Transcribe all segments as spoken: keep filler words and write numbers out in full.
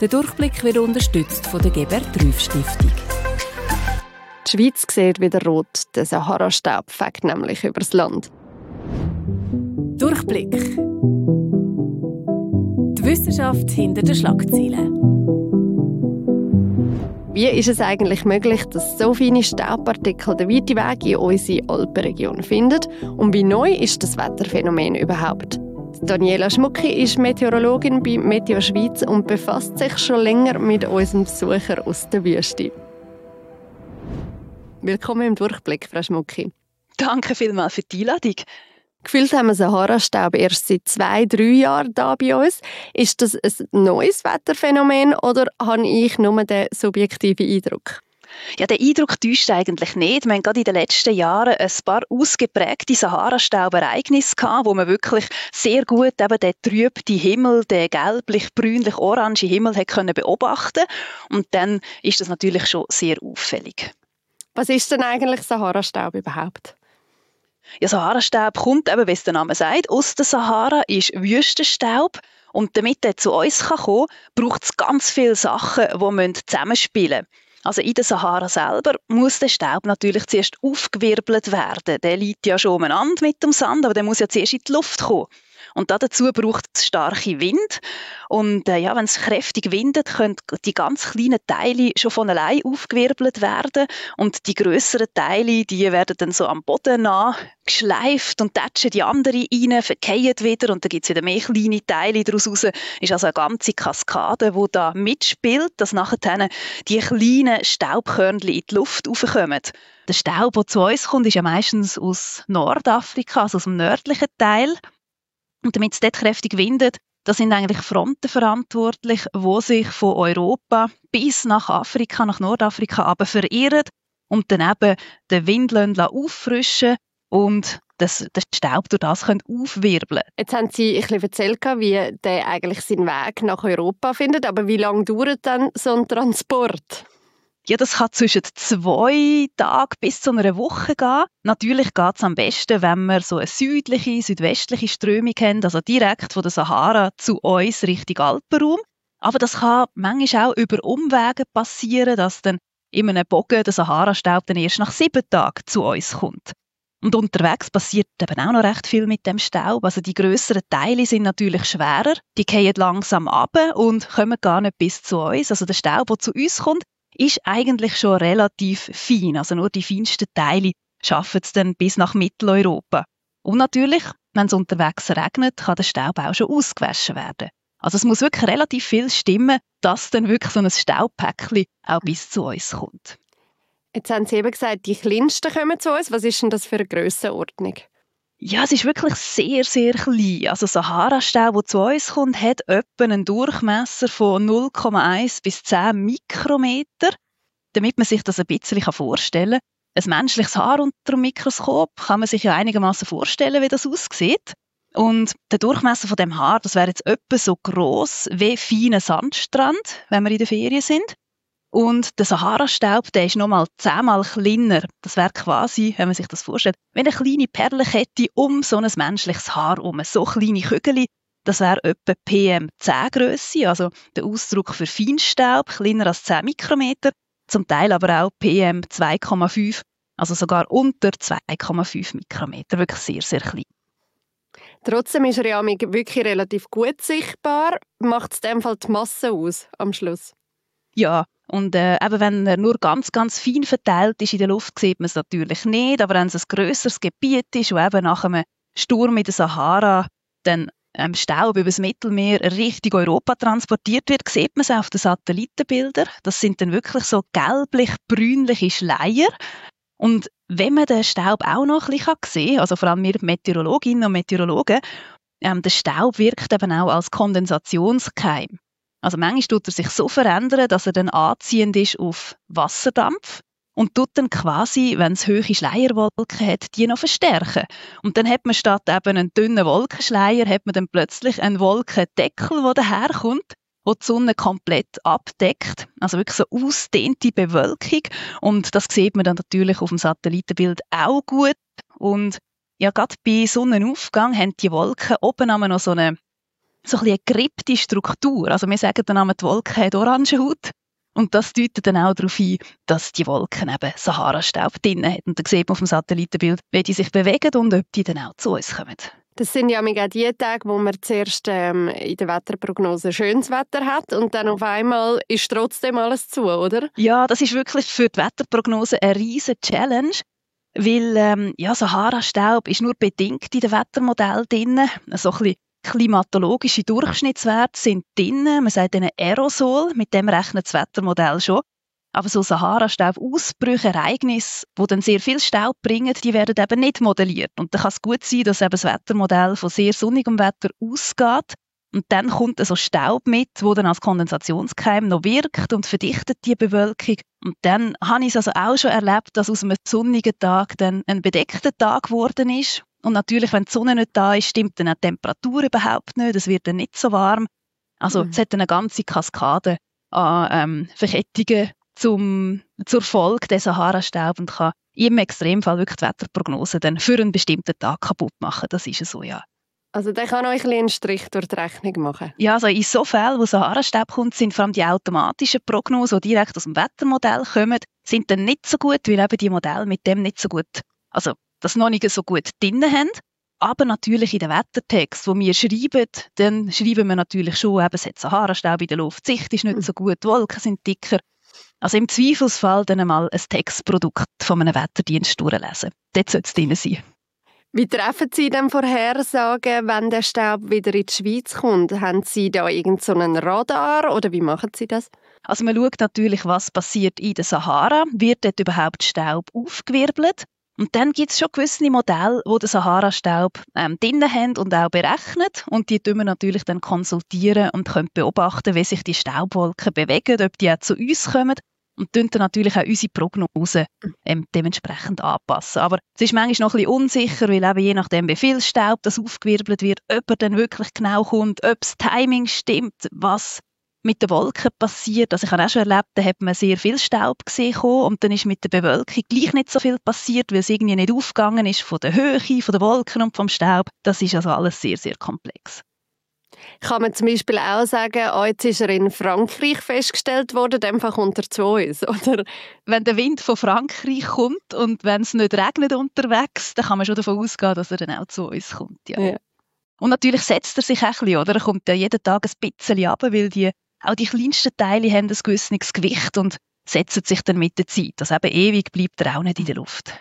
Der Durchblick wird unterstützt von der Gebert-Rüff-Stiftung. Die Schweiz sieht wieder rot. Der Sahara-Staub fegt nämlich übers Land. Durchblick. Die Wissenschaft hinter den Schlagzeilen. Wie ist es eigentlich möglich, dass so feine Staubpartikel den weiten Weg in unsere Alpenregion finden? Und wie neu ist das Wetterphänomen überhaupt? Daniela Schmucki ist Meteorologin bei Meteo Schweiz und befasst sich schon länger mit unserem Besucher aus der Wüste. Willkommen im Durchblick, Frau Schmucki. Danke vielmals für die Einladung. Gefühlt haben wir Sahara-Staub erst seit zwei, drei Jahren hier bei uns. Ist das ein neues Wetterphänomen oder habe ich nur den subjektiven Eindruck? Ja, der Eindruck täuscht eigentlich nicht. Wir haben gerade in den letzten Jahren ein paar ausgeprägte Sahara-Staubereignisse gehabt, wo man wirklich sehr gut eben den trüben Himmel, den gelblich-brünlich-orange Himmel hat können beobachten. Und dann ist das natürlich schon sehr auffällig. Was ist denn eigentlich Sahara-Staub überhaupt? Ja, Sahara-Staub kommt, eben, wie es der Name sagt, aus der Sahara, ist Wüstenstaub. Und damit er zu uns kommen kann, braucht es ganz viele Sachen, die zusammenspielen müssen. Also in der Sahara selber muss der Staub natürlich zuerst aufgewirbelt werden. Der liegt ja schon umeinander mit dem Sand, aber der muss ja zuerst in die Luft kommen. Und dazu braucht es starke Wind. Und äh, ja, wenn es kräftig windet, können die ganz kleinen Teile schon von allein aufgewirbelt werden. Und die grösseren Teile, die werden dann so am Boden nah geschleift und tätschen die anderen rein, verkehren wieder. Und dann gibt es wieder mehr kleine Teile daraus raus. Ist also eine ganze Kaskade, die da mitspielt, dass nachher die kleinen Staubkörnchen in die Luft raufkommen. Der Staub, der zu uns kommt, ist ja meistens aus Nordafrika, also aus dem nördlichen Teil. Und damit es dort kräftig windet, da sind eigentlich Fronten verantwortlich, die sich von Europa bis nach Afrika, nach Nordafrika aber verirren und dann eben den Wind auffrischen und das, den Staub durch das können aufwirbeln. Jetzt haben Sie ein bisschen erzählt, wie der eigentlich seinen Weg nach Europa findet, aber wie lange dauert dann so ein Transport? Ja, das kann zwischen zwei Tagen bis zu einer Woche gehen. Natürlich geht es am besten, wenn wir so eine südliche, südwestliche Strömung haben, also direkt von der Sahara zu uns Richtung Alpenraum. Aber das kann manchmal auch über Umwege passieren, dass dann in einem Bogen der Sahara-Staub dann erst nach sieben Tagen zu uns kommt. Und unterwegs passiert eben auch noch recht viel mit dem Staub. Also die grösseren Teile sind natürlich schwerer, die fallen langsam runter und kommen gar nicht bis zu uns. Also der Staub, der zu uns kommt, ist eigentlich schon relativ fein. Also nur die feinsten Teile schaffen es dann bis nach Mitteleuropa. Und natürlich, wenn es unterwegs regnet, kann der Staub auch schon ausgewaschen werden. Also es muss wirklich relativ viel stimmen, dass dann wirklich so ein Staubpäckchen auch bis zu uns kommt. Jetzt haben Sie eben gesagt, die kleinsten kommen zu uns. Was ist denn das für eine Grössenordnung? Ja, es ist wirklich sehr, sehr klein. Also Sahara-Staub, der zu uns kommt, hat etwa einen Durchmesser von null Komma eins bis zehn Mikrometer. Damit man sich das ein bisschen vorstellen kann. Ein menschliches Haar unter dem Mikroskop kann man sich ja einigermaßen vorstellen, wie das aussieht. Und der Durchmesser von dem Haar, das wäre jetzt etwa so gross wie feiner Sandstrand, wenn wir in der Ferien sind. Und der Sahara-Staub, der ist nochmal zehnmal kleiner. Das wäre quasi, wenn man sich das vorstellt, wie eine kleine Perlenkette um so ein menschliches Haar herum. So kleine Kügel, das wäre etwa P M zehn Grösse, also der Ausdruck für Feinstaub, kleiner als zehn Mikrometer, zum Teil aber auch P M zwei Komma fünf, also sogar unter zwei Komma fünf Mikrometer, wirklich sehr, sehr klein. Trotzdem ist er ja wirklich relativ gut sichtbar. Macht es in dem Fall die Masse aus am Schluss? Ja, und äh, eben wenn er nur ganz, ganz fein verteilt ist in der Luft, sieht man es natürlich nicht. Aber wenn es ein grösseres Gebiet ist, wo eben nach einem Sturm in der Sahara dann ähm, Staub über das Mittelmeer Richtung Europa transportiert wird, sieht man es auf den Satellitenbildern. Das sind dann wirklich so gelblich-brünliche Schleier. Und wenn man den Staub auch noch ein bisschen sehen kann, also vor allem wir Meteorologinnen und Meteorologen, ähm, der Staub wirkt eben auch als Kondensationskeim. Also manchmal tut er sich so verändern, dass er dann anziehend ist auf Wasserdampf und tut dann quasi, wenn es hohe Schleierwolken hat, die noch verstärken. Und dann hat man statt eben einen dünnen Wolkenschleier, hat man dann plötzlich einen Wolkendeckel, der daherkommt, der die Sonne komplett abdeckt. Also wirklich so ausdehnte Bewölkung. Und das sieht man dann natürlich auf dem Satellitenbild auch gut. Und ja, gerade bei Sonnenaufgang haben die Wolken oben noch so eine so ein bisschen eine gerippte Struktur. Also wir sagen dann einmal, die Wolke hat Orangenhaut. Und das deutet dann auch darauf ein, dass die Wolken eben Sahara-Staub drin hat. Und dann sieht man auf dem Satellitenbild, wie die sich bewegen und ob die dann auch zu uns kommen. Das sind ja auch die Tage, wo man zuerst ähm, in der Wetterprognose schönes Wetter hat und dann auf einmal ist trotzdem alles zu, oder? Ja, das ist wirklich für die Wetterprognose eine riesige Challenge, weil ähm, ja, Sahara-Staub ist nur bedingt in den Wettermodellen drin. So ein bisschen klimatologische Durchschnittswerte sind drin. Man sagt ihnen Aerosol, mit dem rechnet das Wettermodell schon. Aber so Sahara-Staub-Ausbrüche, Ereignisse, die dann sehr viel Staub bringen, die werden eben nicht modelliert. Und dann kann es gut sein, dass eben das Wettermodell von sehr sonnigem Wetter ausgeht. Und dann kommt so Staub mit, der dann als Kondensationskeim noch wirkt und verdichtet die Bewölkung. Und dann habe ich es also auch schon erlebt, dass aus einem sonnigen Tag dann ein bedeckter Tag geworden ist. Und natürlich, wenn die Sonne nicht da ist, stimmt dann auch die Temperatur überhaupt nicht. Es wird dann nicht so warm. Also mhm. es hat eine ganze Kaskade an ähm, Verkettungen zum, zur Folge des Sahara-Staub und kann im Extremfall wirklich die Wetterprognose dann für einen bestimmten Tag kaputt machen. Das ist so, ja. Also der kann euch einen Strich durch die Rechnung machen? Ja, also in so Fällen, wo Sahara-Staub kommt, sind vor allem die automatischen Prognosen, die direkt aus dem Wettermodell kommen, sind dann nicht so gut, weil eben die Modelle mit dem nicht so gut, also das noch nicht so gut drin haben. Aber natürlich in den Wettertext, wo wir schreiben, dann schreiben wir natürlich schon, eben, es hat Sahara-Staub in der Luft, die Sicht ist nicht so gut, die Wolken sind dicker. Also im Zweifelsfall dann einmal ein Textprodukt von einem Wetterdienst durchlesen. Dort sollte es drin sein. Wie treffen Sie denn Vorhersagen, wenn der Staub wieder in die Schweiz kommt? Haben Sie da irgendeinen so Radar oder wie machen Sie das? Also man schaut natürlich, was passiert in der Sahara. Wird dort überhaupt Staub aufgewirbelt? Und dann gibt es schon gewisse Modelle, die den Sahara-Staub ähm, drin haben und auch berechnen. Und die können wir natürlich dann konsultieren und können beobachten, wie sich die Staubwolken bewegen, ob die auch zu uns kommen. Und dann natürlich auch unsere Prognosen ähm, dementsprechend anpassen. Aber es ist manchmal noch ein bisschen unsicher, weil eben je nachdem, wie viel Staub das aufgewirbelt wird, ob er dann wirklich genau kommt, ob das Timing stimmt, was mit den Wolken passiert. Also ich habe auch schon erlebt, da hat man sehr viel Staub gesehen und dann ist mit der Bewölkung gleich nicht so viel passiert, weil es irgendwie nicht aufgegangen ist von der Höhe, von den Wolken und vom Staub. Das ist also alles sehr, sehr komplex. Kann man zum Beispiel auch sagen, oh, jetzt ist er in Frankreich festgestellt worden, einfach unter zu uns, oder? Wenn der Wind von Frankreich kommt und wenn es nicht regnet unterwegs, dann kann man schon davon ausgehen, dass er dann auch zu uns kommt. Ja. Ja. Und natürlich setzt er sich auch ein bisschen, oder? Er kommt ja jeden Tag ein bisschen runter, weil die, auch die kleinsten Teile haben ein gewisses Gewicht und setzen sich dann mit der Zeit. Also eben ewig bleibt er auch nicht in der Luft.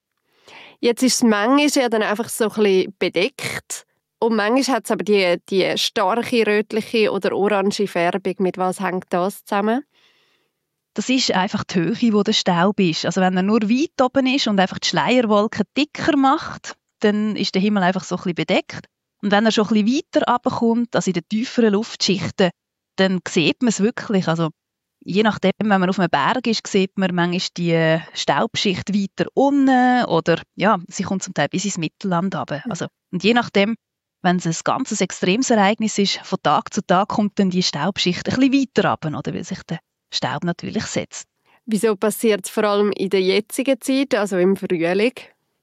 Jetzt ist es manchmal ja dann einfach so ein bisschen bedeckt. Und manchmal hat es aber die, die starke rötliche oder orange Färbung. Mit was hängt das zusammen? Das ist einfach die Höhe, wo der Staub ist. Also wenn er nur weit oben ist und einfach die Schleierwolke dicker macht, dann ist der Himmel einfach so ein bisschen bedeckt. Und wenn er schon ein bisschen weiter runterkommt, also in den tieferen Luftschichten, dann sieht man es wirklich. Also je nachdem, wenn man auf einem Berg ist, sieht man manchmal die Staubschicht weiter unten oder ja, sie kommt zum Teil bis ins Mittelland runter. Also, und je nachdem, wenn es ein ganzes extremes Ereignis ist, von Tag zu Tag kommt dann die Staubschicht ein bisschen weiter runter, oder, weil sich der Staub natürlich setzt. Wieso passiert es vor allem in der jetzigen Zeit, also im Frühling?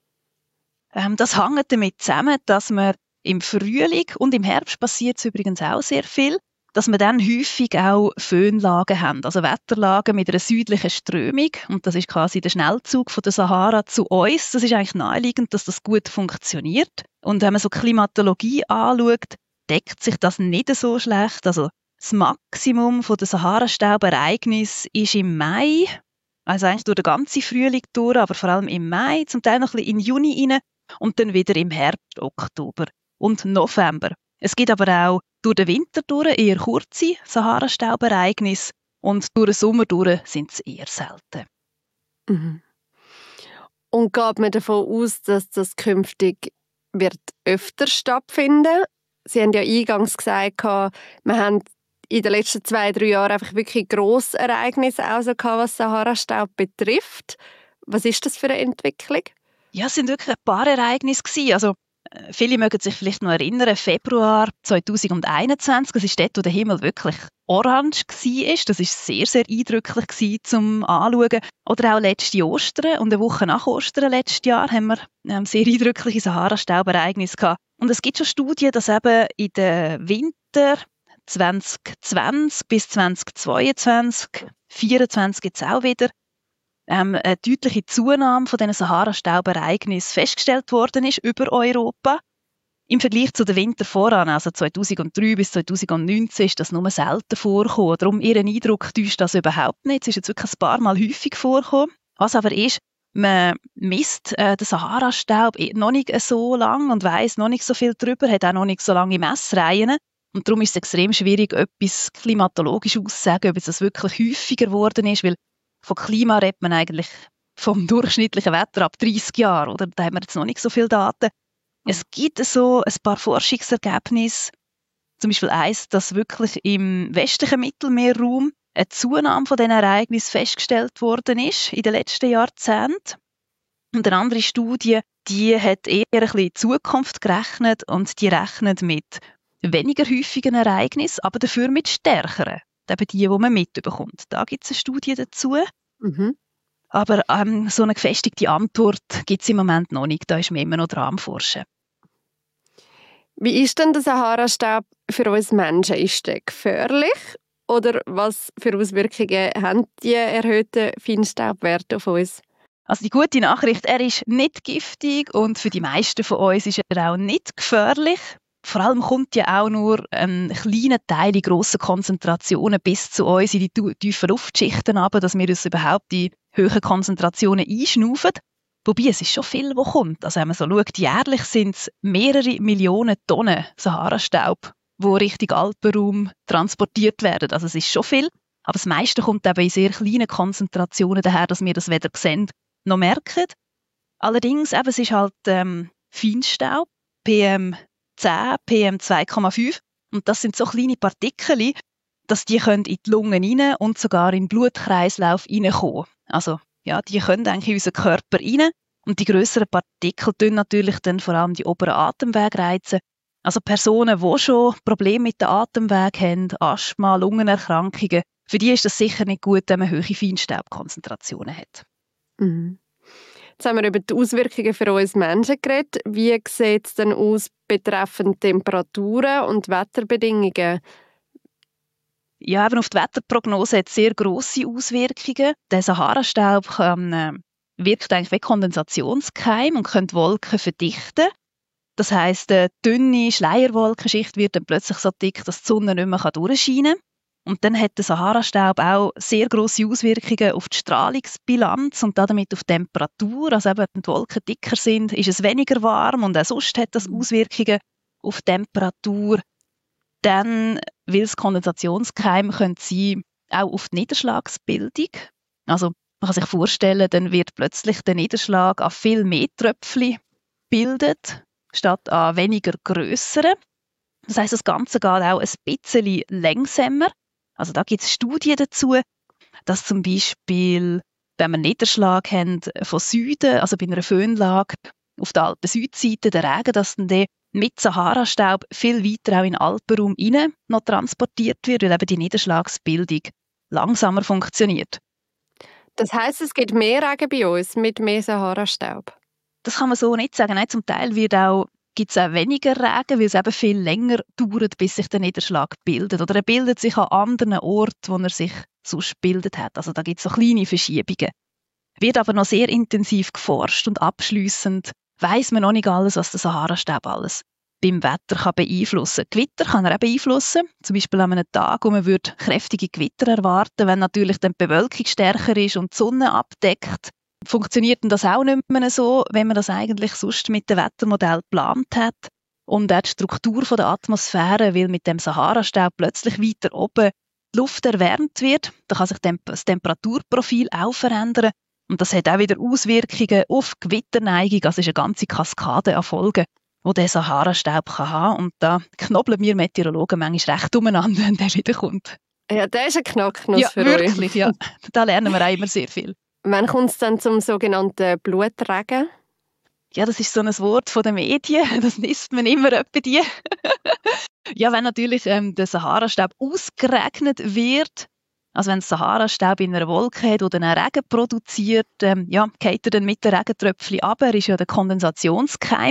Ähm, das hängt damit zusammen, dass man im Frühling und im Herbst passiert es übrigens auch sehr viel, dass wir dann häufig auch Föhnlagen haben, also Wetterlagen mit einer südlichen Strömung. Und das ist quasi der Schnellzug von der Sahara zu uns. Das ist eigentlich naheliegend, dass das gut funktioniert. Und wenn man so Klimatologie anschaut, deckt sich das nicht so schlecht. Also das Maximum von der Sahara-Staubereignis ist im Mai, also eigentlich durch den ganzen Frühling durch, aber vor allem im Mai, zum Teil noch ein bisschen in Juni rein und dann wieder im Herbst, Oktober und November. Es gibt aber auch durch den Winter durch eher kurze Sahara-Staubereignisse und durch den Sommer durch sind es eher selten. Mhm. Und geht man davon aus, dass das künftig wird öfter stattfinden? Sie haben ja eingangs gesagt, wir haben in den letzten zwei, drei Jahren einfach wirklich grosse Ereignisse also gehabt, was Sahara-Staub betrifft. Was ist das für eine Entwicklung? Ja, es sind wirklich ein paar Ereignisse gewesen. Also viele mögen sich vielleicht noch erinnern, Februar zwanzig einundzwanzig, das ist dort, wo der Himmel wirklich orange war. Das war sehr, sehr eindrücklich zum Anschauen. Oder auch letzte Ostern und eine Woche nach Ostern letztes Jahr haben wir ein sehr eindrückliche Sahara-Staubereignisse gehabt. Und es gibt schon Studien, dass eben in den Winter zwanzig zwanzig bis zwanzig zweiundzwanzig, vierundzwanzig jetzt auch wieder, ähm, eine deutliche Zunahme von diesen Sahara-Staubereignissen festgestellt worden ist über Europa. Im Vergleich zu den Winter voran, also zweitausenddrei bis zweitausendneunzehn, ist das nur selten vorgekommen. Darum, Ihren Eindruck täuscht das überhaupt nicht. Es ist jetzt wirklich ein paar Mal häufig vorgekommen. Was aber ist, man misst äh, den Sahara-Staub noch nicht so lange und weiss noch nicht so viel darüber, hat auch noch nicht so lange Messreihen. Und darum ist es extrem schwierig, etwas klimatologisch auszusagen, ob es wirklich häufiger geworden ist, weil von Klima redet man eigentlich vom durchschnittlichen Wetter ab dreißig Jahren, oder? Da haben wir jetzt noch nicht so viele Daten. Es gibt so ein paar Forschungsergebnisse, zum Beispiel eins, dass wirklich im westlichen Mittelmeerraum eine Zunahme von diesen Ereignissen festgestellt worden ist in den letzten Jahrzehnten. Und eine andere Studie, die hat eher ein bisschen in die Zukunft gerechnet und die rechnet mit weniger häufigen Ereignissen, aber dafür mit stärkeren. Eben die, die man mitbekommt. Da gibt es eine Studie dazu. Mhm. Aber ähm, so eine gefestigte Antwort gibt es im Moment noch nicht. Da ist man immer noch dran am Forschen. Wie ist denn der Sahara-Staub für uns Menschen? Ist der gefährlich? Oder was für Auswirkungen haben die erhöhten Feinstaubwerte auf uns? Also die gute Nachricht, er ist nicht giftig und für die meisten von uns ist er auch nicht gefährlich. Vor allem kommt ja auch nur ein kleiner Teil in grossen Konzentrationen bis zu uns in die tiefen Luftschichten runter, dass wir uns überhaupt die hohen Konzentrationen einschnaufen. Wobei, es ist schon viel, was kommt. Also wenn man so schaut, jährlich sind es mehrere Millionen Tonnen Sahara-Staub, die Richtung Alpenraum transportiert werden. Also es ist schon viel, aber das meiste kommt eben in sehr kleinen Konzentrationen daher, dass wir das weder sehen noch merken. Allerdings, eben, es ist halt ähm, Feinstaub, P M zehn, P M zwei Komma fünf, und das sind so kleine Partikel, dass die können in die Lungen rein und sogar in den Blutkreislauf reinkommen. Also ja, die können eigentlich in unseren Körper rein. Und die grösseren Partikel tun natürlich dann vor allem die oberen Atemwege reizen. Also Personen, die schon Probleme mit den Atemwegen haben, Asthma, Lungenerkrankungen, für die ist das sicher nicht gut, wenn man hohe Feinstaubkonzentrationen hat. Mhm. Jetzt haben wir über die Auswirkungen für uns Menschen geredet. Wie sieht es denn aus betreffend Temperaturen und Wetterbedingungen? Ja, eben auf die Wetterprognose hat es sehr grosse Auswirkungen. Der Sahara-Staub kann, äh, wirkt eigentlich wie Kondensationskeim und kann die Wolken verdichten. Das heisst, eine dünne Schleierwolkenschicht wird dann plötzlich so dick, dass die Sonne nicht mehr durchscheinen kann. Und dann hat der Sahara-Staub auch sehr grosse Auswirkungen auf die Strahlungsbilanz und damit auf die Temperatur. Also eben, wenn die Wolken dicker sind, ist es weniger warm und auch sonst hat das Auswirkungen auf die Temperatur. Dann, weil es Kondensationskeime können sein, auch auf die Niederschlagsbildung. Also man kann sich vorstellen, dann wird plötzlich der Niederschlag an viel mehr Tröpfchen gebildet, statt an weniger grösseren. Das heisst, das Ganze geht auch ein bisschen langsamer. Also da gibt es Studien dazu, dass zum Beispiel, wenn wir Niederschlag haben von Süden, also bei einer Föhnlage auf der Alpen-Südseite, der Regen, dass dann mit Sahara-Staub viel weiter auch in den Alpenraum rein noch transportiert wird, weil eben die Niederschlagsbildung langsamer funktioniert. Das heisst, es gibt mehr Regen bei uns mit mehr Sahara-Staub? Das kann man so nicht sagen. Nein, zum Teil wird auch, gibt es auch weniger Regen, weil es eben viel länger dauert, bis sich der Niederschlag bildet. Oder er bildet sich an anderen Orten, wo er sich sonst gebildet hat. Also da gibt es so kleine Verschiebungen. Wird aber noch sehr intensiv geforscht und abschliessend weiss man noch nicht alles, was der Sahara-Staub alles beim Wetter kann beeinflussen kann. Gewitter kann er auch beeinflussen. Zum Beispiel an einem Tag, wo man würde kräftige Gewitter erwarten, wenn natürlich dann die Bewölkung stärker ist und die Sonne abdeckt. Funktioniert denn das auch nicht mehr so, wenn man das eigentlich sonst mit dem Wettermodell geplant hat? Und auch die Struktur der Atmosphäre, weil mit dem Sahara-Staub plötzlich weiter oben die Luft erwärmt wird, da kann sich das Temperaturprofil auch verändern. Und das hat auch wieder Auswirkungen auf Gewitterneigung. Also es ist eine ganze Kaskade an Folgen, die der Sahara-Staub kann haben. Und da knobeln wir Meteorologen manchmal recht umeinander, wenn der wieder kommt. Ja, der ist ein Knacknuss ja, für wirklich, euch. Ja, da lernen wir auch immer sehr viel. Wann kommt es dann zum sogenannten Blutregen? Ja, das ist so ein Wort von den Medien. Das liest man immer etwa die. Ja, wenn natürlich ähm, der Sahara-Staub ausgeregnet wird, also wenn der Sahara-Staub in einer Wolke hat oder einen Regen produziert, ähm, ja, geht er dann mit den Regentröpfchen runter. Er ist ja der Kondensationskeim.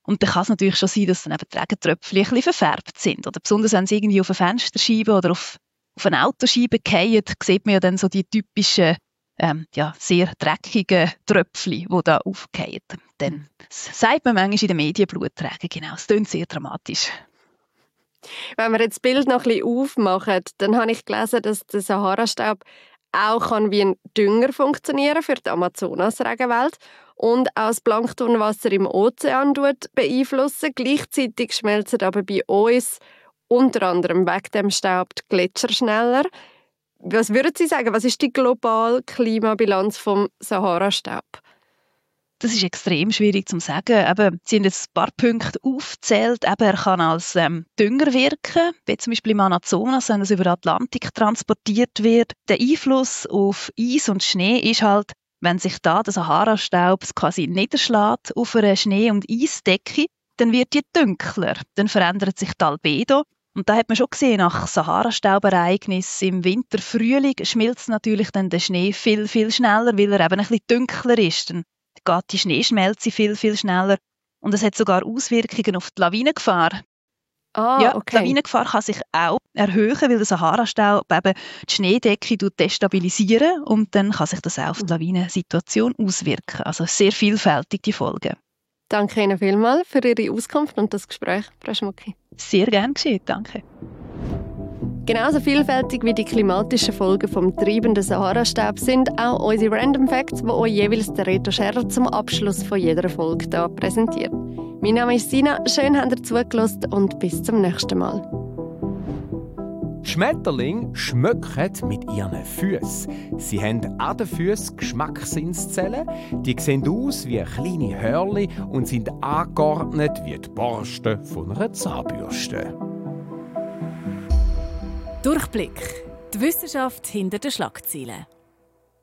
Und dann kann es natürlich schon sein, dass dann eben die Regentröpfchen ein bisschen verfärbt sind. Oder besonders wenn sie irgendwie auf eine Fensterscheibe oder auf, auf eine Autoscheibe fallen, sieht man ja dann so die typischen, ähm, ja, sehr dreckigen Tröpfchen, die da aufgehen. Dann sagt man manchmal in den Medien Blutregen, genau. Es klingt sehr dramatisch. Wenn wir jetzt das Bild noch ein bisschen aufmachen, dann habe ich gelesen, dass der Sahara-Staub auch kann wie ein Dünger funktionieren für die Amazonas-Regenwelt und auch das Planktonwasser im Ozean beeinflussen. Gleichzeitig schmelzen aber bei uns unter anderem wegen dem Staub die Gletscher schneller. Was würden Sie sagen, was ist die globale Klimabilanz vom Sahara-Staub? Das ist extrem schwierig zu sagen. Eben, Sie haben jetzt ein paar Punkte aufgezählt. Eben, er kann als ähm, Dünger wirken, wie zum Beispiel im Amazonas, wenn es über den Atlantik transportiert wird. Der Einfluss auf Eis und Schnee ist halt, wenn sich da der Sahara-Staub quasi niederschlägt auf einer Schnee- und Eisdecke, dann wird die dunkler. Dann verändert sich die Albedo. Und da hat man schon gesehen, nach Sahara-Staubereignissen im Winter, Frühling schmilzt natürlich dann der Schnee viel, viel schneller, weil er eben ein bisschen dunkler ist. Dann geht die Schneeschmelze viel, viel schneller. Und es hat sogar Auswirkungen auf die Lawinengefahr. Ah, ja, okay. Die Lawinengefahr kann sich auch erhöhen, weil der Sahara-Staub eben die Schneedecke destabilisieren und dann kann sich das auch auf die Lawinensituation auswirken. Also sehr vielfältig die Folgen. Danke Ihnen vielmals für Ihre Auskunft und das Gespräch, Frau Schmucki. Sehr gern geschehen, danke. Genauso vielfältig wie die klimatischen Folgen vom treibenden Sahara-Staub sind auch unsere Random Facts, die euch jeweils der Reto Scherrer zum Abschluss von jeder Folge hier präsentiert. Mein Name ist Sina, schön habt ihr zugelassen und bis zum nächsten Mal. Die Schmetterlinge schmöcken mit ihren Füßen. Sie haben an den Füßen Geschmacksinszellen. Die sehen aus wie kleine Hörli und sind angeordnet wie die Borsten von einer Zahnbürste. Durchblick. Die Wissenschaft hinter den Schlagzeilen.